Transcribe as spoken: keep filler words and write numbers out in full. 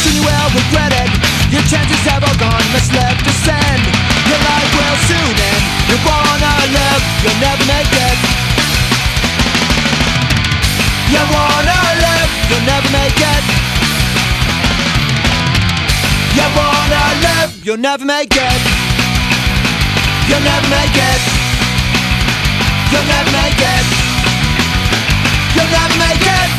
soon you will regret it. Your chances have all gone, much left to send. Your life will soon end. You wanna live, you'll never make it. You wanna live, you'll never make it. You wanna live, you'll never make it. You'll never make it. You'll never make it. You'll never make it.